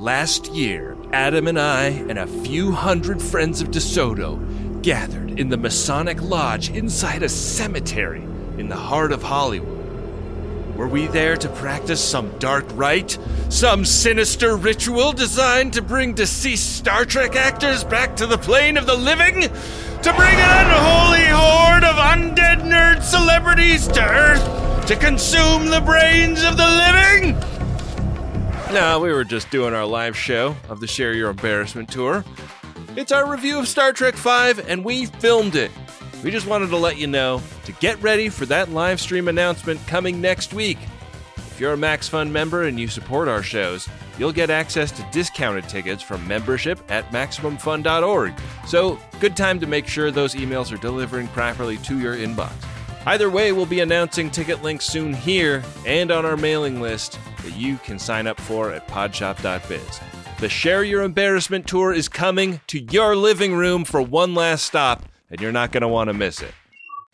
Last year, Adam and I and a few hundred friends of DeSoto gathered in the Masonic Lodge inside a cemetery in the heart of Hollywood. Were we there to practice some dark rite? Some sinister ritual designed to bring deceased Star Trek actors back to the plane of the living? To bring an unholy horde of undead nerd celebrities to Earth to consume the brains of the living? No, we were just doing our live show of the Share Your Embarrassment tour. It's our review of Star Trek V, and we filmed it. We just wanted to let you know to get ready for that live stream announcement coming next week. If you're a MaxFun member and you support our shows, you'll get access to discounted tickets from membership at MaximumFun.org. So, good time to make sure those emails are delivering properly to your inbox. Either way, we'll be announcing ticket links soon here and on our mailing list that you can sign up for at podshop.biz. The Share Your Embarrassment tour is coming to your living room for one last stop, and you're not going to want to miss it.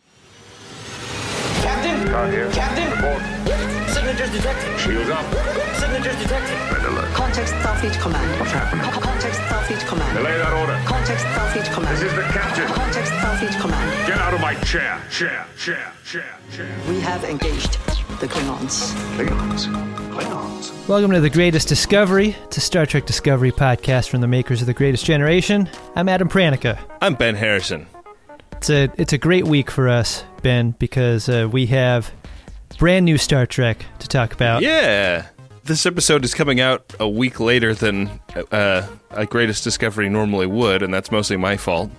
Captain? Car here. Captain? Report. Signatures detected. Shields up. Signatures detected. Red alert. Context Starfleet Command. What's happening? Context Starfleet Command. Delay that order. Context Starfleet Command. This is the captain. Context Starfleet Command. Get out of my chair. Chair. We have engaged the Klingons. Klingons. Welcome to The Greatest Discovery. It's a Star Trek Discovery podcast from the makers of The Greatest Generation. I'm Adam Pranica. I'm Ben Harrison. It's a great week for us, Ben, because we have brand new Star Trek to talk about. Yeah. This episode is coming out a week later than a Greatest Discovery normally would, and that's mostly my fault,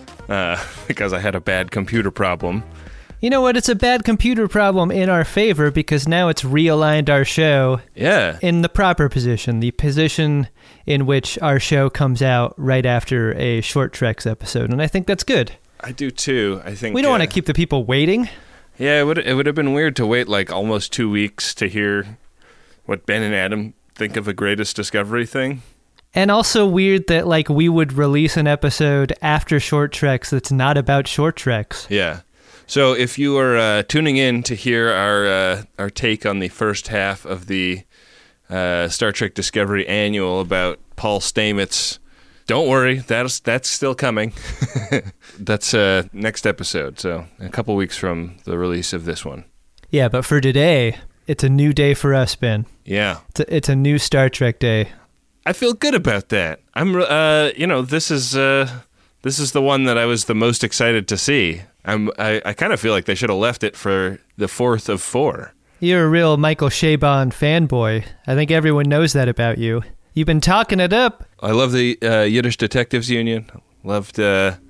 because I had a bad computer problem. You know what? It's a bad computer problem in our favor, because now it's realigned our show in the proper position, the position in which our show comes out right after a Short Treks episode, and I think that's good. I do too. I think we don't want to keep the people waiting. Yeah, it would have been weird to wait like almost 2 weeks to hear what Ben and Adam think of a Greatest Discovery thing. And also weird that like we would release an episode after Short Treks that's not about Short Treks. Yeah. So if you are tuning in to hear our take on the first half of the Star Trek Discovery Annual about Paul Stamets, don't worry, that's still coming. That's next episode, so a couple weeks from the release of this one. Yeah, but for today, it's a new day for us, Ben. Yeah. It's a new Star Trek day. I feel good about that. I'm, this is the one that I was the most excited to see. I kind of feel like they should have left it for the fourth of four. You're a real Michael Chabon fanboy. I think everyone knows that about you. You've been talking it up. I love the Yiddish Detectives Union. Loved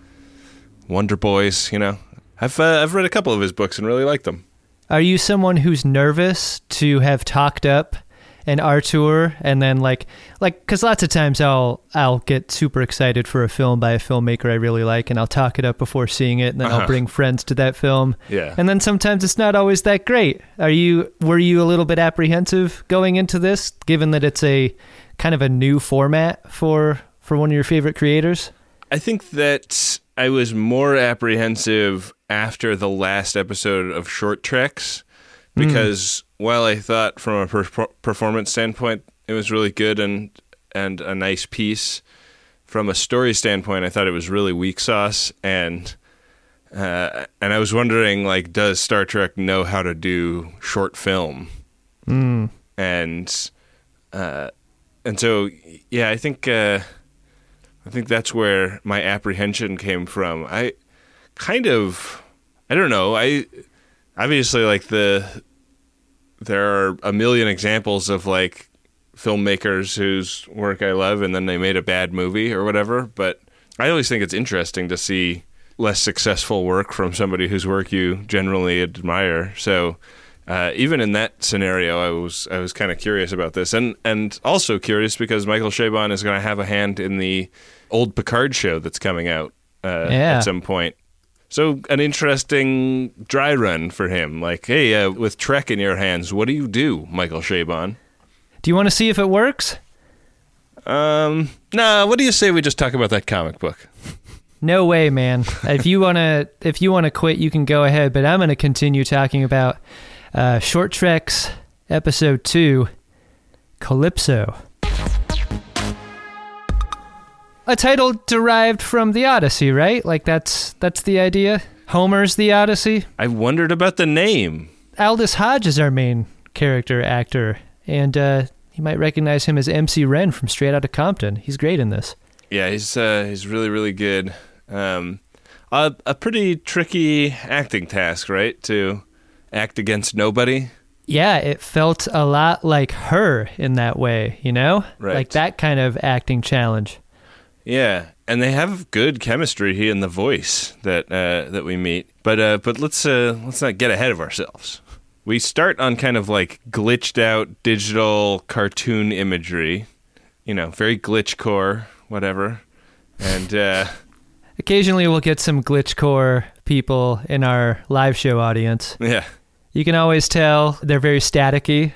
Wonder Boys, you know. I've read a couple of his books and really liked them. Are you someone who's nervous to have talked up an auteur and then like because lots of times I'll get super excited for a film by a filmmaker I really like and I'll talk it up before seeing it and then I'll bring friends to that film. Yeah. And then sometimes it's not always that great. Were you a little bit apprehensive going into this, given that it's a kind of a new format for one of your favorite creators? I think that I was more apprehensive after the last episode of Short Treks because while I thought from a performance standpoint it was really good and a nice piece, from a story standpoint I thought it was really weak sauce, and I was wondering, like, does Star Trek know how to do short film? And so yeah, I think that's where my apprehension came from. I don't know. Obviously, like, there are a million examples of, like, filmmakers whose work I love and then they made a bad movie or whatever, but I always think it's interesting to see less successful work from somebody whose work you generally admire. So even in that scenario, I was kind of curious about this, and also curious because Michael Chabon is going to have a hand in the old Picard show that's coming out at some point. So an interesting dry run for him. Like, hey, with Trek in your hands, what do you do, Michael Chabon? Do you want to see if it works? Nah, what do you say we just talk about that comic book? No way, man. If you wanna quit, you can go ahead, but I'm gonna continue talking about Short Treks Episode 2, Calypso. a title derived from the Odyssey, right? Like that's the idea. Homer's the Odyssey. I wondered about the name. Aldous Hodge is our main character actor, and you might recognize him as MC Ren from Straight Outta Compton. He's great in this. Yeah, he's really, really good. A pretty tricky acting task, right? To act against nobody. Yeah, it felt a lot like Her in that way, you know? Right. Like that kind of acting challenge. Yeah, and they have good chemistry here in the voice that we meet. But let's not get ahead of ourselves. We start on kind of like glitched out digital cartoon imagery, very glitchcore, whatever. And occasionally we'll get some glitchcore people in our live show audience. Yeah. You can always tell they're very staticky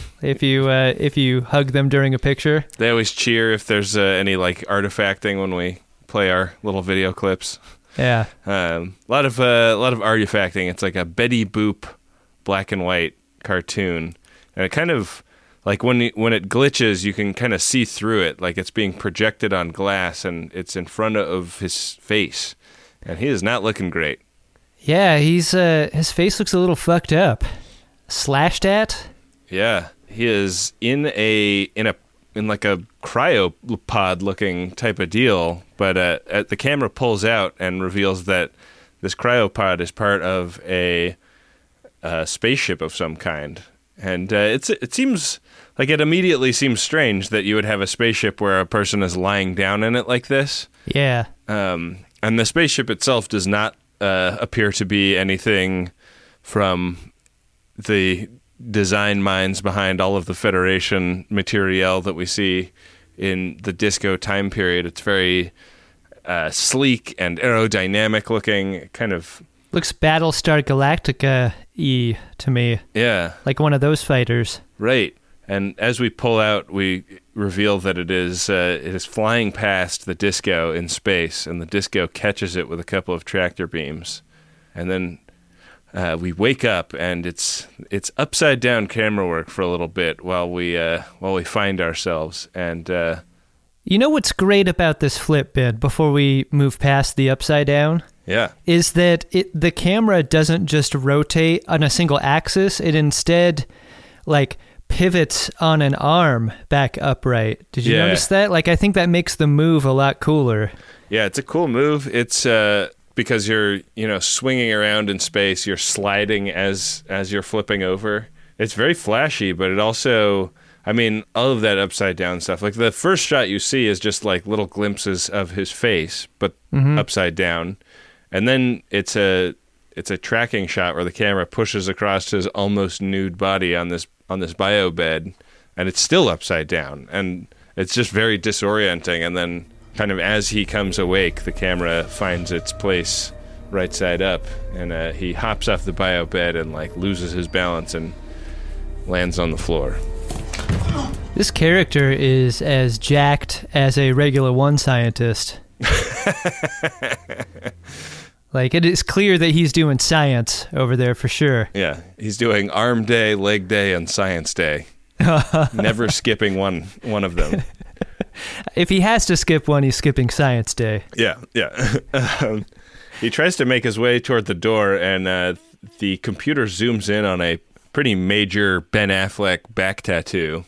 if you hug them during a picture. They always cheer if there's any like artifacting when we play our little video clips. Yeah. A lot of artifacting. It's like a Betty Boop black and white cartoon, and it kind of like when it glitches, you can kind of see through it, like it's being projected on glass, and it's in front of his face, and he is not looking great. Yeah, his face looks a little fucked up. Slashed at? Yeah, he is in like a cryopod looking type of deal, but the camera pulls out and reveals that this cryopod is part of a spaceship of some kind, and it seems like it immediately seems strange that you would have a spaceship where a person is lying down in it like this. Yeah. And the spaceship itself does not appear to be anything from the design minds behind all of the Federation materiel that we see in the disco time period. It's very sleek and aerodynamic looking, kind of looks Battlestar Galactica-y to me. Yeah. Like one of those fighters. Right. And as we pull out, we reveal that it is flying past the disco in space, and the disco catches it with a couple of tractor beams. And then we wake up, and it's upside down camera work for a little bit while we find ourselves. And you know what's great about this flip bit before we move past the upside down? Yeah. Is that the camera doesn't just rotate on a single axis, it instead like pivots on an arm back upright. Did you notice that? Like, I think that makes the move a lot cooler. Yeah, it's a cool move. It's because you're, swinging around in space, you're sliding as you're flipping over. It's very flashy, but it also, all of that upside down stuff. Like the first shot you see is just like little glimpses of his face, but upside down. And then it's a tracking shot where the camera pushes across his almost nude body on this bio bed, and it's still upside down, and it's just very disorienting. And then kind of as he comes awake, the camera finds its place right side up, and he hops off the bio bed and like loses his balance and lands on the floor. This character is as jacked as a regular one scientist. Like, it is clear that he's doing science over there for sure. Yeah, he's doing arm day, leg day, and science day. Never skipping one of them. If he has to skip one, he's skipping science day. Yeah. He tries to make his way toward the door, and the computer zooms in on a pretty major Ben Affleck back tattoo.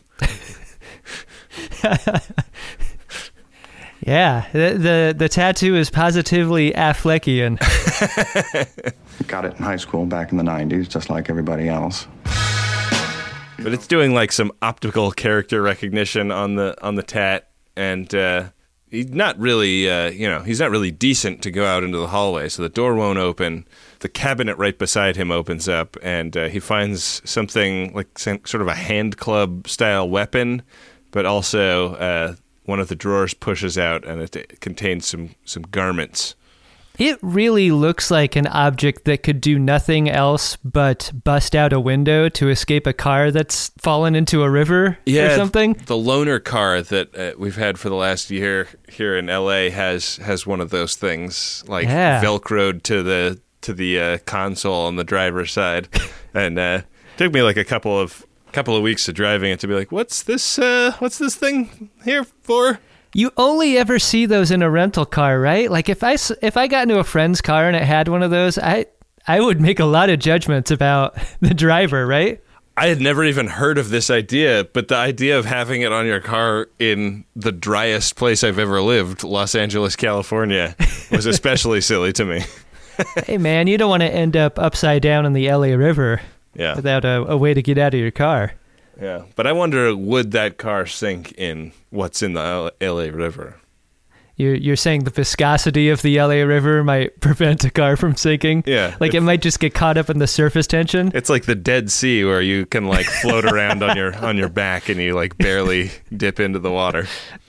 Yeah, the tattoo is positively Affleckian. Got it in high school back in the 90s, just like everybody else. But it's doing like some optical character recognition on the tat, and he's not really, he's not really decent to go out into the hallway, so the door won't open. The cabinet right beside him opens up, and he finds something like sort of a hand club style weapon, but also one of the drawers pushes out, and it contains some garments. It really looks like an object that could do nothing else but bust out a window to escape a car that's fallen into a river or something. The loaner car that we've had for the last year here in LA has one of those things, like Velcroed to the console on the driver's side, and it took me like a couple of weeks of driving it to be like, what's this thing here for? You only ever see those in a rental car, right? Like if I got into a friend's car and it had one of those, I would make a lot of judgments about the driver, right? I had never even heard of this idea, but the idea of having it on your car in the driest place I've ever lived, Los Angeles, California, was especially silly to me. Hey, man, you don't want to end up upside down in the LA River without a way to get out of your car. Yeah, but I wonder, would that car sink in what's in the LA River? You're saying the viscosity of the LA River might prevent a car from sinking? Yeah. Like it might just get caught up in the surface tension? It's like the Dead Sea where you can like float around on your back and you like barely dip into the water.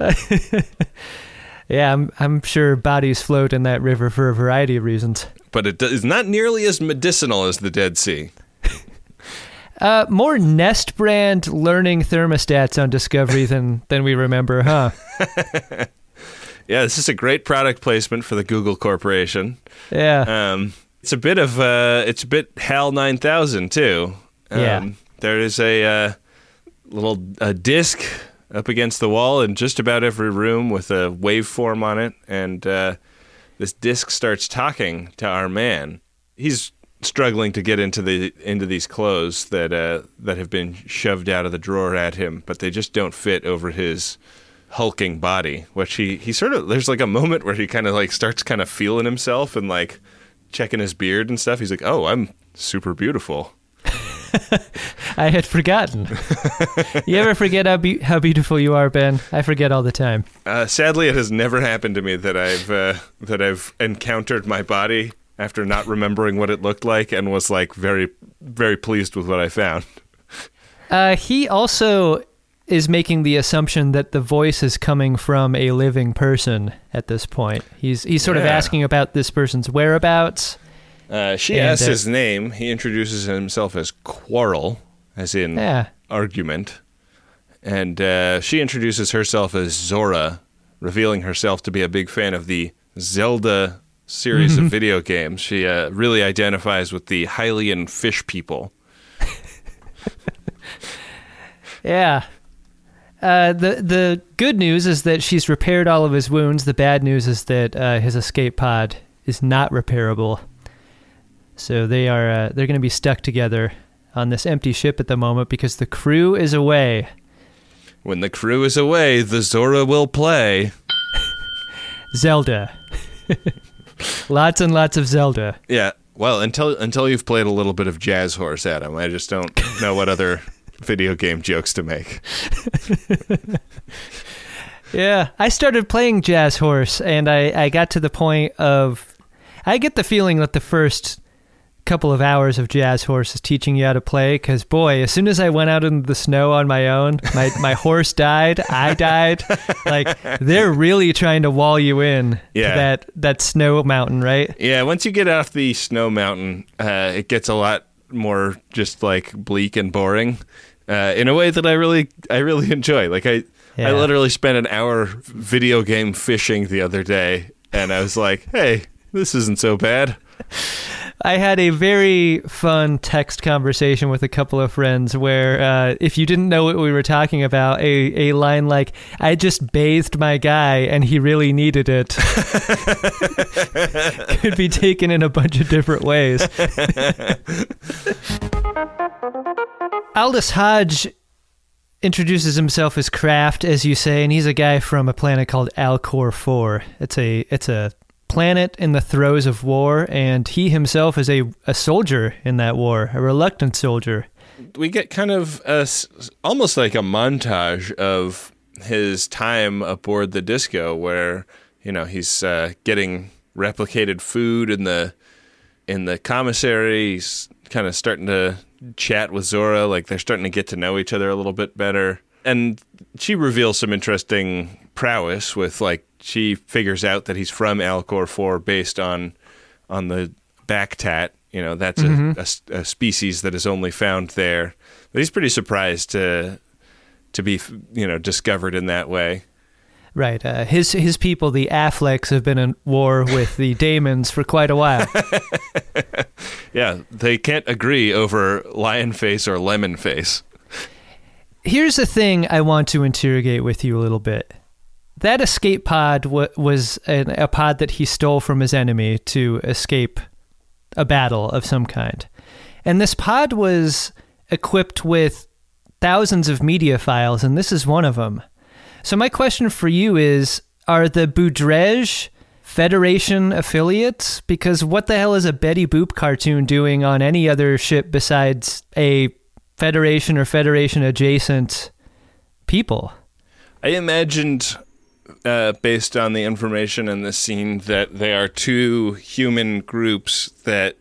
Yeah, I'm sure bodies float in that river for a variety of reasons. But it is not nearly as medicinal as the Dead Sea. More Nest brand learning thermostats on Discovery than we remember, huh? Yeah, this is a great product placement for the Google Corporation. Yeah. It's a bit HAL 9000 too. Yeah. There is a little disc up against the wall in just about every room with a waveform on it, and this disc starts talking to our man. He's struggling to get into these clothes that have been shoved out of the drawer at him, but they just don't fit over his hulking body, which he sort of, there's like a moment where he kind of like starts kind of feeling himself and like checking his beard and stuff. He's like, oh, I'm super beautiful. I had forgotten. You ever forget how beautiful you are, Ben? I forget all the time. Sadly, it has never happened to me that I've encountered my body after not remembering what it looked like and was like very, very pleased with what I found. He also is making the assumption that the voice is coming from a living person at this point. He's sort of asking about this person's whereabouts. She asks his name. He introduces himself as Quarrel, as in argument. And she introduces herself as Zora, revealing herself to be a big fan of the Zelda series of video games. She really identifies with the Hylian fish people. Yeah. The good news is that she's repaired all of his wounds. The bad news is that his escape pod is not repairable. So they're going to be stuck together on this empty ship at the moment because the crew is away. When the crew is away, the Zora will play Zelda. Lots and lots of Zelda. Yeah. Well, until you've played a little bit of Jazz Horse, Adam, I just don't know what other video game jokes to make. Yeah, I started playing Jazz Horse, and I got to the point of... I get the feeling that the first couple of hours of Jazz Horse is teaching you how to play, because, boy, as soon as I went out into the snow on my own, my horse died, I died. Like, they're really trying to wall you in to that snow mountain, right? Yeah, once you get off the snow mountain, it gets a lot more just, like, bleak and boring in a way that I really enjoy. Like, I literally spent an hour video game fishing the other day, and I was like, hey, this isn't so bad. I had a very fun text conversation with a couple of friends where if you didn't know what we were talking about, a line like, I just bathed my guy and he really needed it could be taken in a bunch of different ways. Aldous Hodge introduces himself as Kraft, as you say, and he's a guy from a planet called Alcor 4. It's a planet in the throes of war, and he himself is a soldier in that war, a reluctant soldier. We get kind of almost like a montage of his time aboard the Disco, where he's getting replicated food in the commissary. He's kind of starting to chat with Zora, like they're starting to get to know each other a little bit better, and she reveals some interesting prowess with like. She figures out that he's from Alcor 4 based on the back tat. That's a species that is only found there. But he's pretty surprised to be, discovered in that way. Right. His people, the Afflecks, have been in war with the Damons for quite a while. Yeah, they can't agree over lion face or lemon face. Here's the thing I want to interrogate with you a little bit. that escape pod was a pod that he stole from his enemy to escape a battle of some kind. And this pod was equipped with thousands of media files, and this is one of them. So my question for you is, are the Boudrej Federation affiliates? Because what the hell is a Betty Boop cartoon doing on any other ship besides a Federation or Federation adjacent people? I imagined, based on the information in this scene, that they are two human groups that,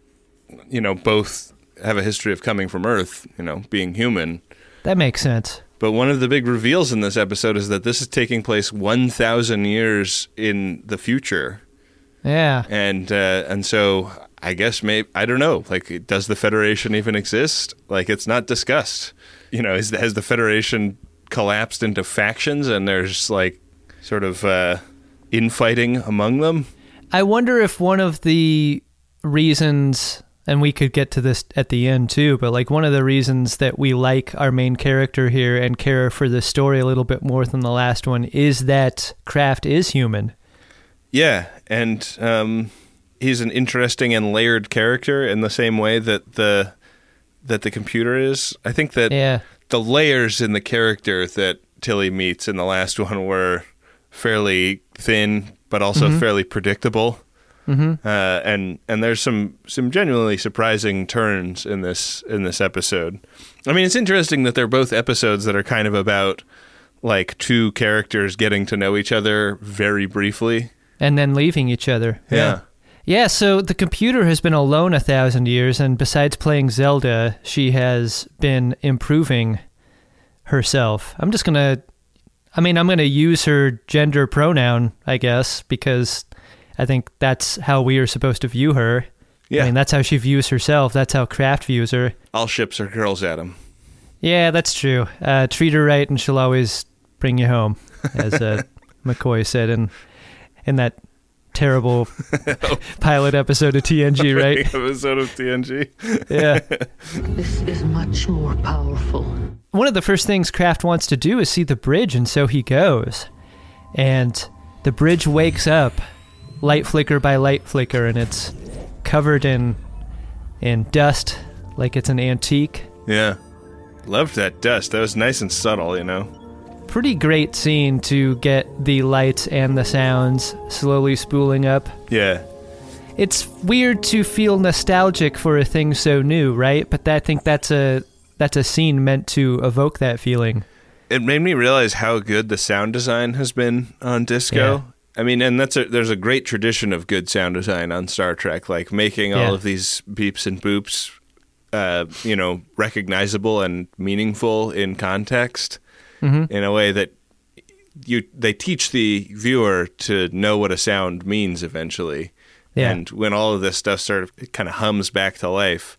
both have a history of coming from Earth, being human. That makes sense. But one of the big reveals in this episode is that this is taking place 1,000 years in the future. Yeah. And so I guess I don't know, like, does the Federation even exist? Like, it's not discussed. Has the Federation collapsed into factions and there's, like, sort of infighting among them? I wonder if one of the reasons, and we could get to this at the end too, but like one of the reasons that we like our main character here and care for the story a little bit more than the last one is that Kraft is human. Yeah, and he's an interesting and layered character in the same way that the computer is. I think that the layers in the character that Tilly meets in the last one were fairly thin, but also fairly predictable. Mm-hmm. And there's some genuinely surprising turns in this episode. I mean, it's interesting that they're both episodes that are kind of about like two characters getting to know each other very briefly. And then leaving each other. Yeah. Yeah, so the computer has been alone 1,000 years, and besides playing Zelda, she has been improving herself. I'm going to use her gender pronoun, I guess, because I think that's how we are supposed to view her. Yeah. I mean, that's how she views herself. That's how Kraft views her. All ships are girls, Adam. Yeah, that's true. Treat her right and she'll always bring you home, as McCoy said in that terrible pilot episode of TNG, right? Episode of TNG. Yeah. This is much more powerful. One of the first things Kraft wants to do is see the bridge, and so he goes. And the bridge wakes up, light flicker by light flicker, and it's covered in dust like it's an antique. Yeah. Loved that dust. That was nice and subtle, Pretty great scene to get the lights and the sounds slowly spooling up. Yeah. It's weird to feel nostalgic for a thing so new, right? But I think that's a scene meant to evoke that feeling. It made me realize how good the sound design has been on Disco. Yeah. I mean, and there's a great tradition of good sound design on Star Trek, like making all of these beeps and boops, recognizable and meaningful in context, in a way that they teach the viewer to know what a sound means eventually. Yeah. And when all of this stuff it kind of hums back to life,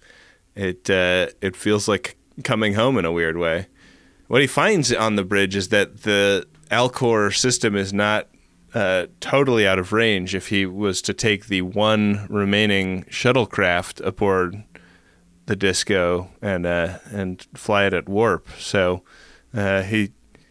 it feels like coming home in a weird way. What he finds on the bridge is that the Alcor system is not totally out of range if he was to take the one remaining shuttlecraft aboard the Disco and fly it at warp. So he,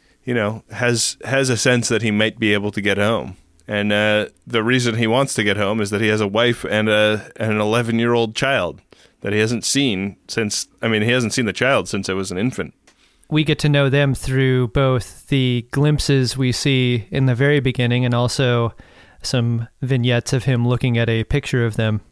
has a sense that he might be able to get home. And the reason he wants to get home is that he has a wife and an 11-year-old child that he hasn't seen he hasn't seen the child since it was an infant. We get to know them through both the glimpses we see in the very beginning and also some vignettes of him looking at a picture of them.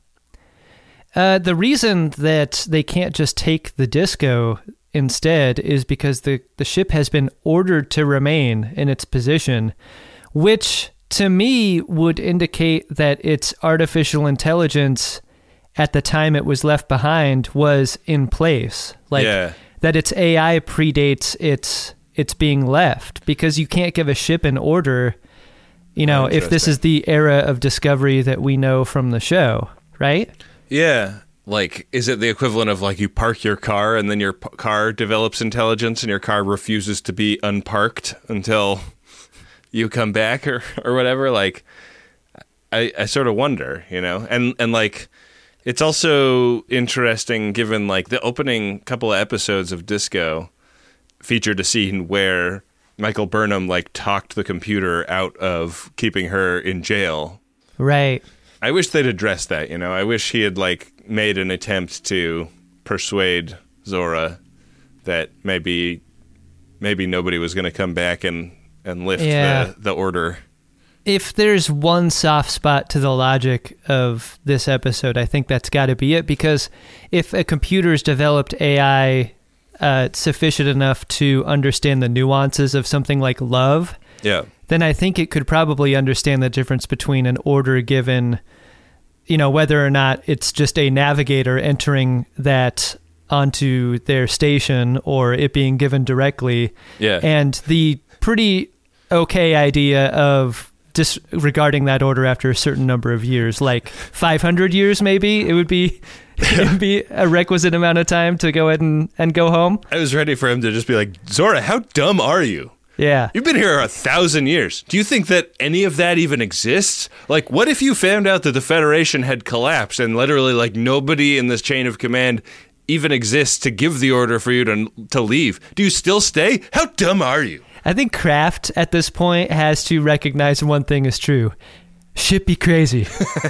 The reason that they can't just take the Disco instead is because the ship has been ordered to remain in its position, which to me would indicate that its artificial intelligence at the time it was left behind was in place. That its AI predates its being left, because you can't give a ship an order, if this is the era of Discovery that we know from the show, right? Yeah. Like, is it the equivalent of, like, you park your car and then your car develops intelligence and your car refuses to be unparked until you come back or whatever? Like, I sort of wonder, And like, it's also interesting given, like, the opening couple of episodes of Disco featured a scene where Michael Burnham like talked the computer out of keeping her in jail. Right. I wish they'd addressed that, you know. I wish he had like made an attempt to persuade Zora that maybe nobody was going to come back and lift the order. If there's one soft spot to the logic of this episode, I think that's got to be it, because if a computer's developed AI sufficient enough to understand the nuances of something like love, then I think it could probably understand the difference between an order given, you know, whether or not it's just a navigator entering that onto their station or it being given directly. Yeah. And the pretty okay idea of disregarding that order after a certain number of years, like 500 years maybe, it would be a requisite amount of time to go ahead and go home. I was ready for him to just be like, Zora, how dumb are you? Yeah. You've been here 1,000 years. Do you think that any of that even exists? Like, what if you found out that the Federation had collapsed and literally, like, nobody in this chain of command even exists to give the order for you to leave? Do you still stay? How dumb are you? I think Kraft at this point has to recognize one thing is true. Shit be crazy.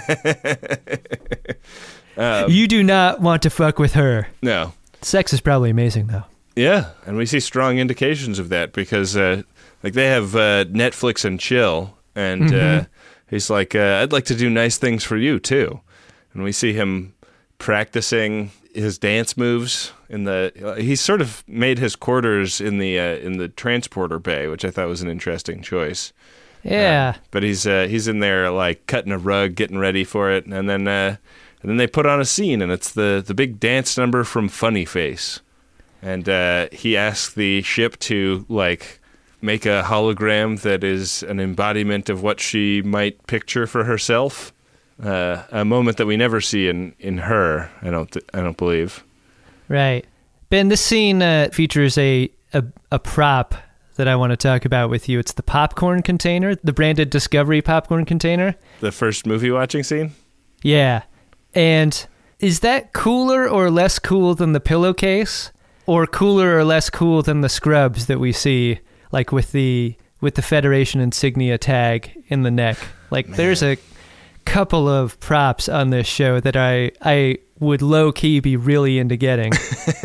You do not want to fuck with her. No. Sex is probably amazing, though. Yeah, and we see strong indications of that because, like, they have Netflix and chill, and he's like, I'd like to do nice things for you, too. And we see him practicing his dance moves he sort of made his quarters in the transporter bay, which I thought was an interesting choice. Yeah. But he's in there like cutting a rug, getting ready for it, and then they put on a scene, and it's the big dance number from Funny Face. And he asks the ship to like make a hologram that is an embodiment of what she might picture for herself. A moment that we never see in her, I don't believe. Right. Ben, this scene features a prop that I want to talk about with you. It's the popcorn container, the branded Discovery popcorn container. The first movie watching scene? Yeah. And is that cooler or less cool than the pillowcase? Or cooler or less cool than the scrubs that we see, like with the Federation insignia tag in the neck? Like, there's a couple of props on this show that I would low-key be really into getting.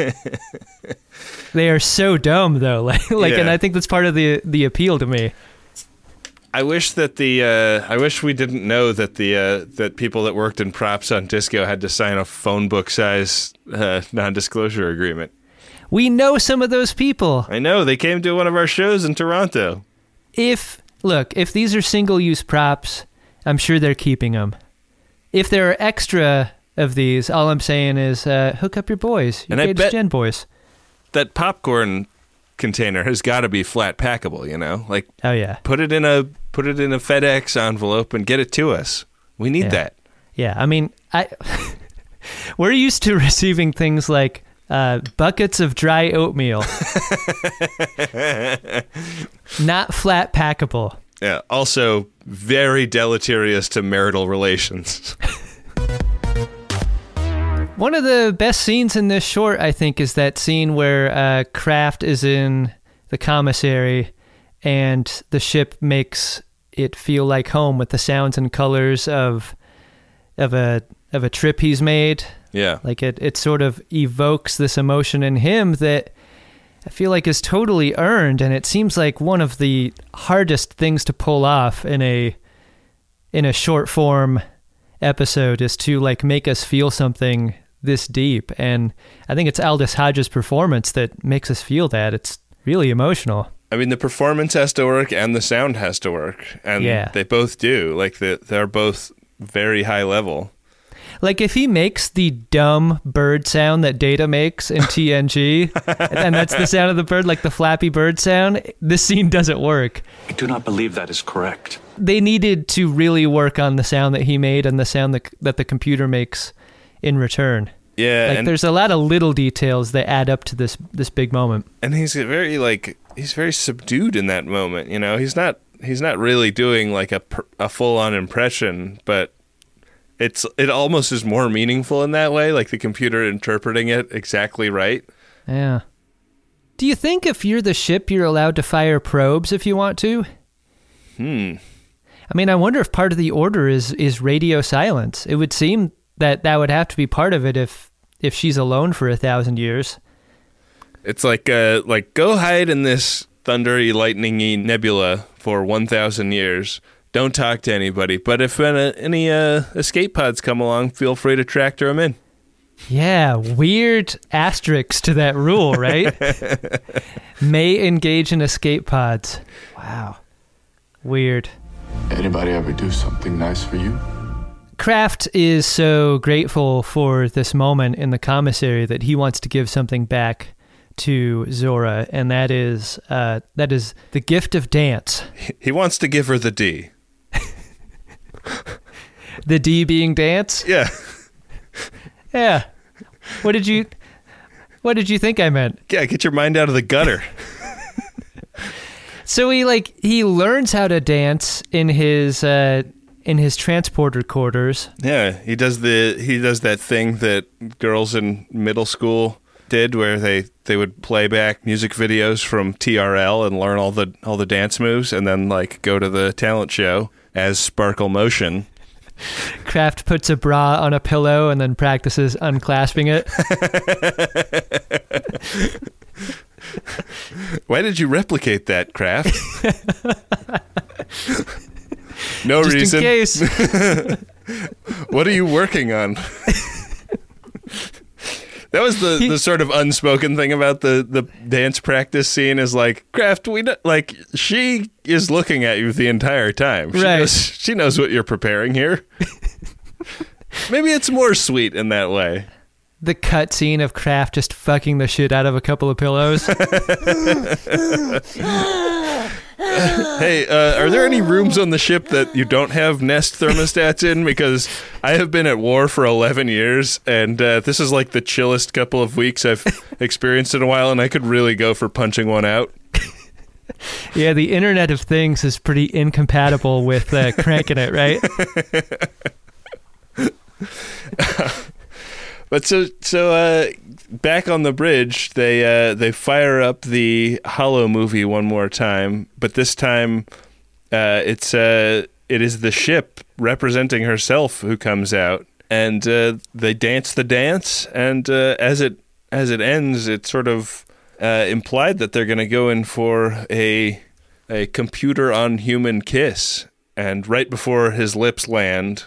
They are so dumb, though. Like, and I think that's part of the appeal to me. I wish that I wish we didn't know that that people that worked in props on Disco had to sign a phone book size non-disclosure agreement. We know some of those people. I know. They came to one of our shows in Toronto. If these are single-use props, I'm sure they're keeping them. If there are extra of these, all I'm saying is hook up your boys. Your Gage Gen boys. That popcorn container has got to be flat packable, you know? Like, oh yeah. Put it in a FedEx envelope and get it to us. We need that. Yeah, I mean, we're used to receiving things like buckets of dry oatmeal. Not flat packable. Yeah, also very deleterious to marital relations. One of the best scenes in this short, I think, is that scene where Kraft is in the commissary and the ship makes it feel like home with the sounds and colors of a trip he's made. Yeah. Like it sort of evokes this emotion in him that I feel like is totally earned, and it seems like one of the hardest things to pull off in a short form episode is to like make us feel something this deep. And I think it's Aldous Hodge's performance that makes us feel that. It's really emotional. I mean, the performance has to work and the sound has to work, and they both do. Like they're both very high level. Like if he makes the dumb bird sound that Data makes in TNG, and that's the sound of the bird, like the flappy bird sound, this scene doesn't work. I do not believe that is correct. They needed to really work on the sound that he made and the sound that the computer makes in return. Yeah, like there's a lot of little details that add up to this big moment. And he's very subdued in that moment. You know, he's not really doing like a full on impression, but it almost is more meaningful in that way, like the computer interpreting it exactly right. Yeah. Do you think if you're the ship, you're allowed to fire probes if you want to? I mean, I wonder if part of the order is radio silence. It would seem that would have to be part of it if she's alone for 1,000 years. It's like go hide in this thundery, lightningy nebula for 1,000 years. Don't talk to anybody. But if any escape pods come along, feel free to tractor them in. Yeah, weird asterisks to that rule, right? May engage in escape pods. Wow. Weird. Anybody ever do something nice for you? Kraft is so grateful for this moment in the commissary that he wants to give something back to Zora, and that is the gift of dance. He wants to give her the D. The D being dance? Yeah. Yeah. What did you think I meant? Yeah, get your mind out of the gutter. So he learns how to dance in his transporter quarters. Yeah, he does that thing that girls in middle school did, where they would play back music videos from TRL and learn all the dance moves, and then go to the talent show as Sparkle Motion. Kraft puts a bra on a pillow and then practices unclasping it. Why did you replicate that, Kraft? No Just reason. In case. What are you working on? That was the sort of unspoken thing about the dance practice scene is Kraft, she is looking at you the entire time. She knows what you're preparing here. Maybe it's more sweet in that way. The cut scene of Kraft just fucking the shit out of a couple of pillows. Hey, are there any rooms on the ship that you don't have Nest thermostats in? Because I have been at war for 11 years, and this is the chillest couple of weeks I've experienced in a while, and I could really go for punching one out. Yeah, the Internet of Things is pretty incompatible with cranking it, right? But so back on the bridge, they fire up the Hollow movie one more time, but this time it is the ship representing herself who comes out, and they dance the dance, and as it ends, it's sort of implied that they're going to go in for a computer on human kiss, and right before his lips land,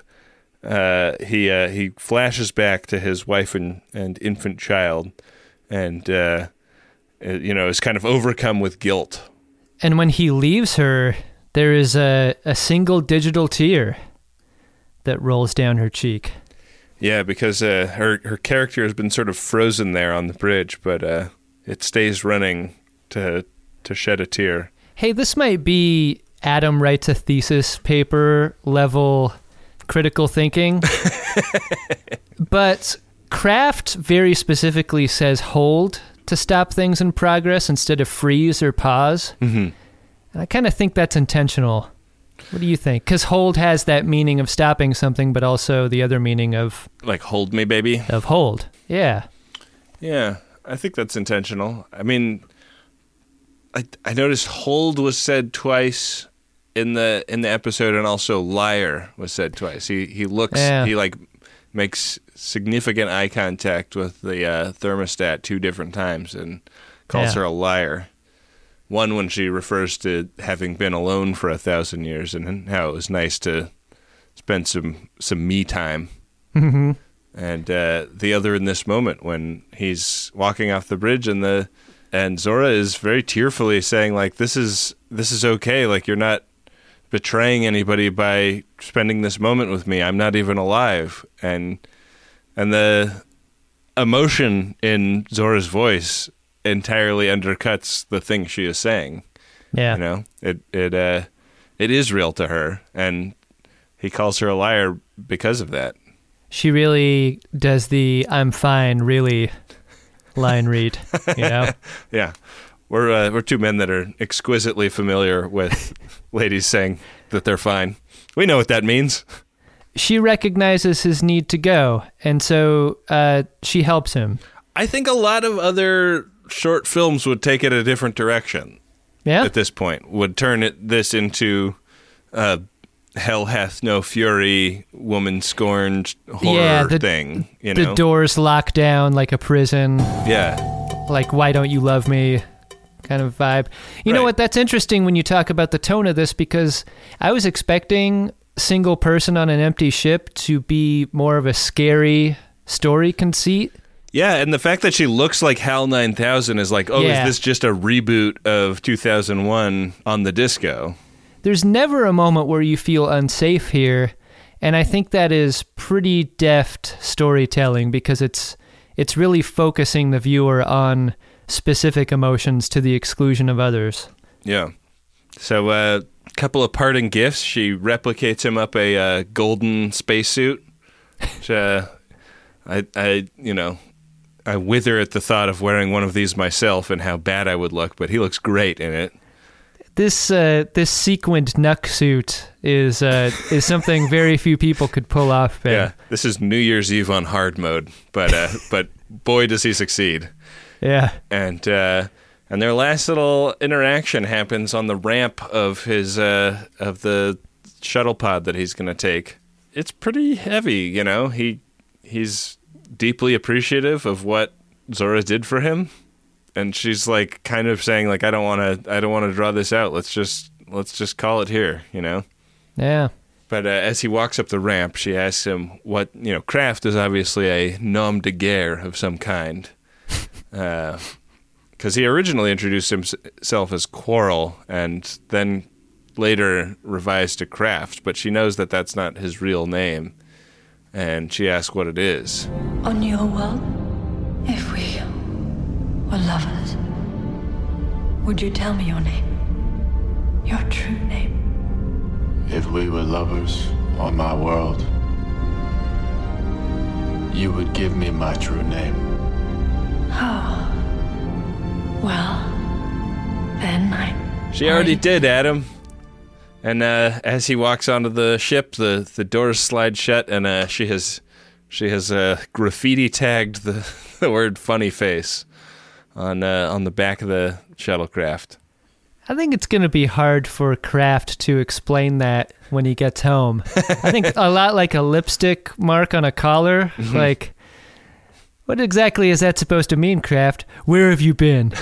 he flashes back to his wife and infant child, and is kind of overcome with guilt. And when he leaves her, there is a single digital tear that rolls down her cheek. Yeah, because her character has been sort of frozen there on the bridge, but it stays running to shed a tear. Hey, this might be Adam writes a thesis paper level critical thinking. But Kraft very specifically says hold to stop things in progress instead of freeze or pause. Mm-hmm. And I kind of think that's intentional. What do you think? Because hold has that meaning of stopping something, but also the other meaning of... hold me, baby? Of hold. Yeah. Yeah, I think that's intentional. I mean, I noticed hold was said twice in the episode, and also liar was said twice. He looks, he makes significant eye contact with the thermostat 2 different times and calls her a liar. One when she refers to having been alone for 1,000 years and how it was nice to spend some me time. Mm-hmm. And the other in this moment when he's walking off the bridge and Zora is very tearfully saying this is okay. You're not betraying anybody by spending this moment with me. I'm not even alive. And the emotion in Zora's voice entirely undercuts the thing she is saying. Yeah. It is real to her, and he calls her a liar because of that. She really does the "I'm fine" really line read, Yeah. We're two men that are exquisitely familiar with ladies saying that they're fine. We know what that means. She recognizes his need to go, and so she helps him. I think a lot of other short films would take it a different direction. Yeah. At this point, would turn this into hell hath no fury, woman scorned horror thing. You know, the doors locked down like a prison. Yeah. Like, why don't you love me? Kind of vibe. You know what? That's interesting when you talk about the tone of this, because I was expecting Single Person on an Empty Ship to be more of a scary story conceit. Yeah, and the fact that she looks like HAL 9000 is like, is this just a reboot of 2001 on the disco? There's never a moment where you feel unsafe here, and I think that is pretty deft storytelling, because it's really focusing the viewer on specific emotions to the exclusion of others. Yeah. So a couple of parting gifts. She replicates him up a golden spacesuit. Which, I wither at the thought of wearing one of these myself and how bad I would look, but he looks great in it. This sequined nuck suit is something very few people could pull off, Ben. Yeah, this is New Year's Eve on hard mode, but boy does he succeed. Yeah, and their last little interaction happens on the ramp of his of the shuttle pod that he's going to take. It's pretty heavy, you know. He's deeply appreciative of what Zora did for him, and she's like kind of saying like, I don't want to draw this out. Let's just call it here, you know. Yeah. But as he walks up the ramp, she asks him what, you know, Kraft is obviously a nom de guerre of some kind, because he originally introduced himself as Quarrel and then later revised to Kraft, but she knows that that's not his real name. And she asks what it is. On your world, if we were lovers, would you tell me your name? Your true name? If we were lovers on my world, you would give me my true name. Oh. Well, then She already did, Adam. And as he walks onto the ship, the doors slide shut, and she has graffiti tagged the word "funny face" on the back of the shuttlecraft. I think it's going to be hard for Kraft to explain that when he gets home. I think a lot like a lipstick mark on a collar. Mm-hmm. Like, what exactly is that supposed to mean, Kraft? Where have you been?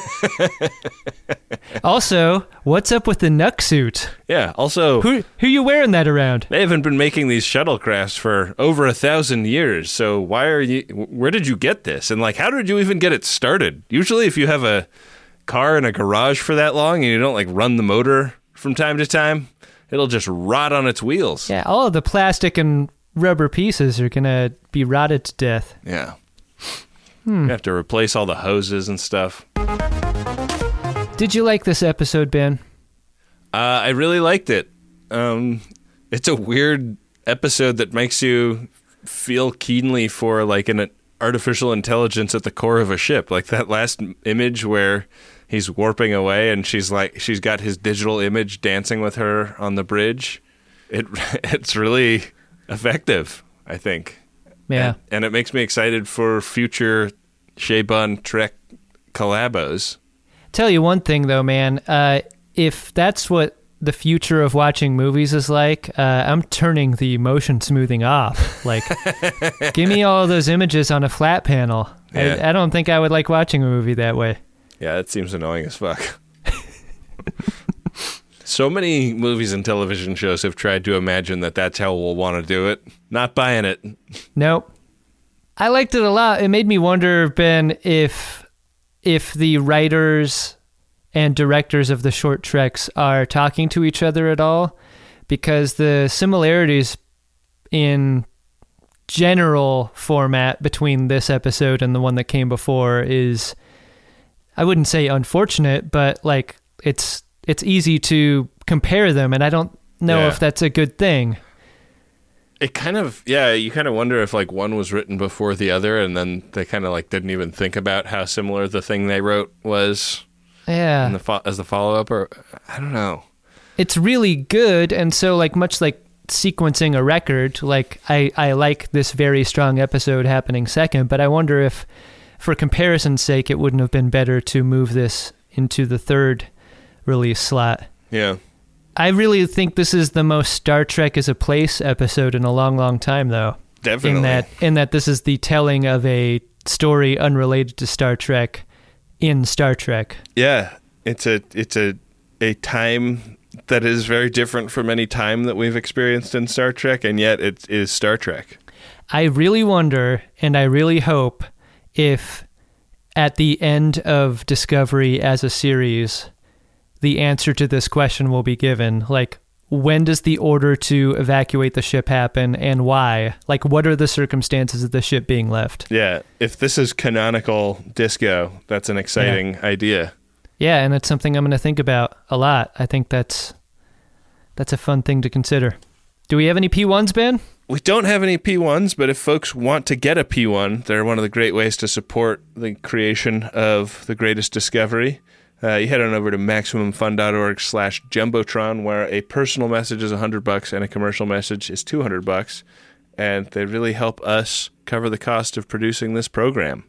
Also, what's up with the nuck suit? Yeah, also... Who you wearing that around? They haven't been making these shuttlecrafts for over 1,000 years, so where did you get this? And, like, how did you even get it started? Usually if you have a car in a garage for that long and you don't, like, run the motor from time to time, it'll just rot on its wheels. Yeah, all of the plastic and rubber pieces are going to be rotted to death. Yeah. You have to replace all the hoses and stuff. Did you like this episode, Ben? I really liked it. It's a weird episode that makes you feel keenly for like an artificial intelligence at the core of a ship. Like that last image where he's warping away and she's got his digital image dancing with her on the bridge. It's really effective, I think. Yeah. And it makes me excited for future Shea-Bun Trek collabos. Tell you one thing, though, man. If that's what the future of watching movies is like, I'm turning the motion smoothing off. Like, give me all those images on a flat panel. Yeah. I don't think I would like watching a movie that way. Yeah, that seems annoying as fuck. So many movies and television shows have tried to imagine that that's how we'll want to do it. Not buying it. Nope. I liked it a lot. It made me wonder, Ben, if the writers and directors of the short treks are talking to each other at all, because the similarities in general format between this episode and the one that came before is, I wouldn't say unfortunate, but like it's easy to compare them, and I don't know if that's a good thing. It kind of, you kind of wonder if like one was written before the other, and then they kind of like didn't even think about how similar the thing they wrote was. Yeah. As the follow-up, or I don't know. It's really good, and so like much like sequencing a record, like I like this very strong episode happening second, but I wonder if for comparison's sake, it wouldn't have been better to move this into the third release slot. Yeah. I really think this is the most Star Trek as a place episode in a long, long time, though. Definitely. In that this is the telling of a story unrelated to Star Trek in Star Trek. Yeah. It's a time that is very different from any time that we've experienced in Star Trek, and yet it is Star Trek. I really wonder, and I really hope, if at the end of Discovery as a series, the answer to this question will be given. Like, when does the order to evacuate the ship happen, and why? Like, what are the circumstances of the ship being left? Yeah, if this is canonical Disco, that's an exciting idea. Yeah, and it's something I'm going to think about a lot. I think that's a fun thing to consider. Do we have any P1s, Ben? We don't have any P1s, but if folks want to get a P1, they're one of the great ways to support the creation of The Greatest Discovery. You head on over to MaximumFun.org/Jumbotron, where a personal message is $100 and a commercial message is $200, and they really help us cover the cost of producing this program.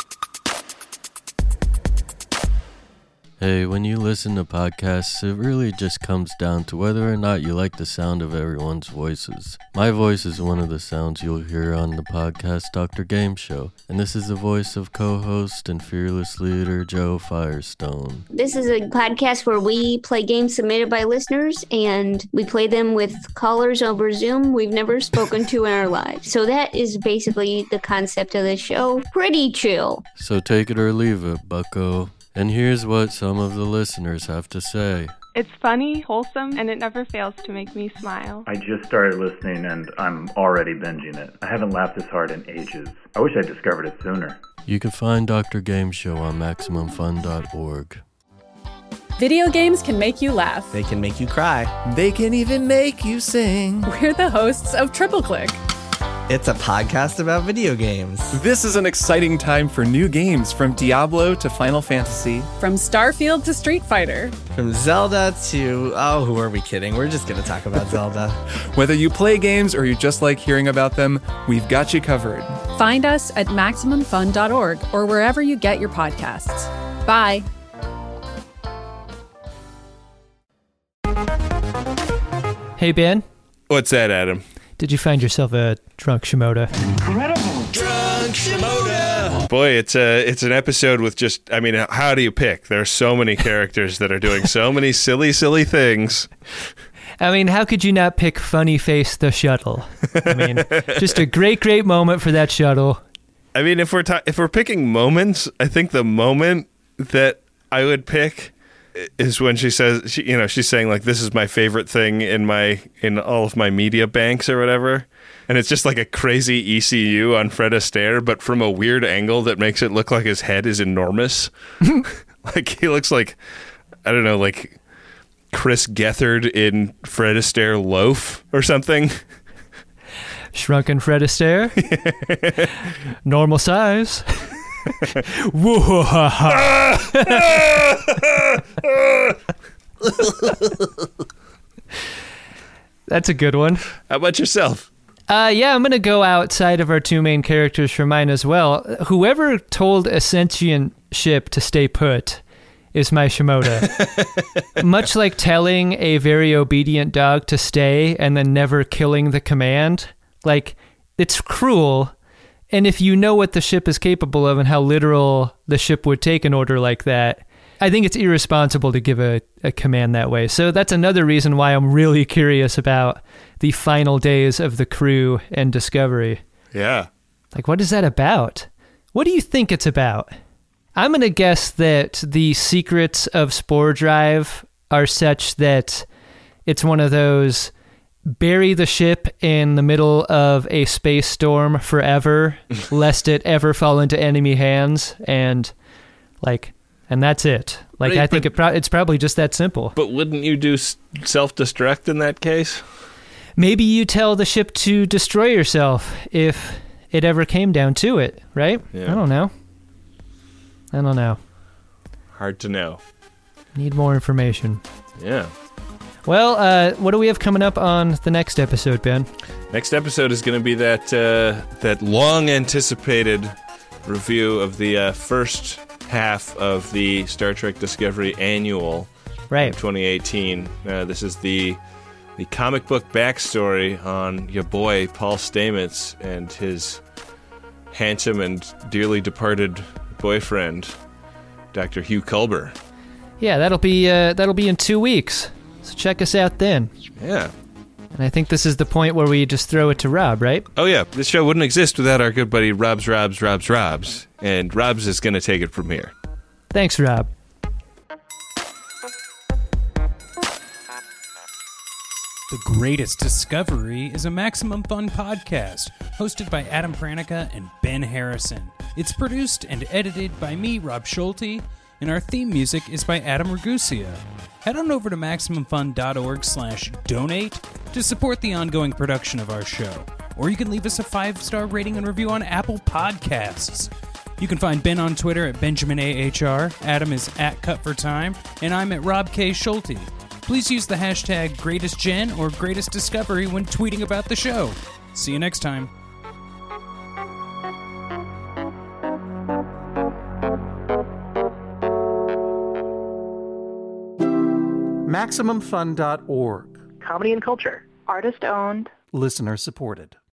Hey, when you listen to podcasts, it really just comes down to whether or not you like the sound of everyone's voices. My voice is one of the sounds you'll hear on the podcast Dr. Game Show, and this is the voice of co-host and fearless leader Joe Firestone. This is a podcast where we play games submitted by listeners, and we play them with callers over Zoom we've never spoken to in our lives. So that is basically the concept of the show. Pretty chill. So take it or leave it, bucko. And here's what some of the listeners have to say. It's funny, wholesome, and it never fails to make me smile. I just started listening and I'm already binging it. I haven't laughed this hard in ages. I wish I discovered it sooner. You can find Dr. Game Show on MaximumFun.org. Video games can make you laugh. They can make you cry. They can even make you sing. We're the hosts of Triple Click. It's a podcast about video games. This is an exciting time for new games, from Diablo to Final Fantasy. From Starfield to Street Fighter. From Zelda to... oh, who are we kidding? We're just going to talk about Zelda. Whether you play games or you just like hearing about them, we've got you covered. Find us at MaximumFun.org or wherever you get your podcasts. Bye. Hey, Ben. What's that, Adam? Did you find yourself a drunk Shimoda? Incredible! Drunk Shimoda! Boy, it's an episode with just, I mean, how do you pick? There are so many characters that are doing so many silly, silly things. I mean, how could you not pick Funny Face the Shuttle? I mean, just a great, great moment for that shuttle. I mean, if we're picking moments, I think the moment that I would pick is when she says, she's saying, like, this is my favorite thing in all of my media banks or whatever. And it's just like a crazy ECU on Fred Astaire, but from a weird angle that makes it look like his head is enormous. Like, he looks like, I don't know, like Chris Gethard in Fred Astaire Loaf or something. Shrunken Fred Astaire. Normal size. That's a good one. How about yourself? Yeah, I'm going to go outside of our two main characters for mine as well. Whoever told a sentient ship to stay put is my Shimoda. Much like telling a very obedient dog to stay and then never killing the command. Like, it's cruel. And if you know what the ship is capable of and how literal the ship would take an order like that, I think it's irresponsible to give a command that way. So that's another reason why I'm really curious about the final days of the crew and Discovery. Yeah. Like, what is that about? What do you think it's about? I'm going to guess that the secrets of Spore Drive are such that it's one of those... bury the ship in the middle of a space storm forever, lest it ever fall into enemy hands, and that's it. Like, I think it's probably just that simple. But wouldn't you do self-destruct in that case? Maybe you tell the ship to destroy yourself if it ever came down to it, right? Yeah. I don't know. Hard to know. Need more information. Yeah. Well, what do we have coming up on the next episode, Ben? Next episode is going to be that long-anticipated review of the first half of the Star Trek Discovery Annual, right, 2018. This is the comic book backstory on your boy Paul Stamets and his handsome and dearly departed boyfriend, Dr. Hugh Culber. Yeah, that'll be in 2 weeks. So check us out then. Yeah. And I think this is the point where we just throw it to Rob, right? Oh yeah, this show wouldn't exist without our good buddy Rob's, and Rob's is going to take it from here. Thanks, Rob. The Greatest Discovery is a Maximum Fun podcast hosted by Adam Pranica and Ben Harrison. It's produced and edited by me, Rob Schulte, and our theme music is by Adam Ragusia. Head on over to MaximumFun.org/donate to support the ongoing production of our show. Or you can leave us a 5-star rating and review on Apple Podcasts. You can find Ben on Twitter at BenjaminAHR, Adam is at CutForTime, and I'm at Rob K. Schulte. Please use the hashtag GreatestGen or GreatestDiscovery when tweeting about the show. See you next time. MaximumFun.org. Comedy and culture. Artist owned. Listener supported.